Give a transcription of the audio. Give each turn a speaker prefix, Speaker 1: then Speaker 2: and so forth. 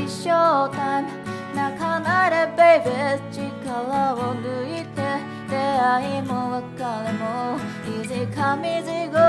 Speaker 1: ショータイム泣かないでベイビー力を抜いて出会いも別れも Easy come easy go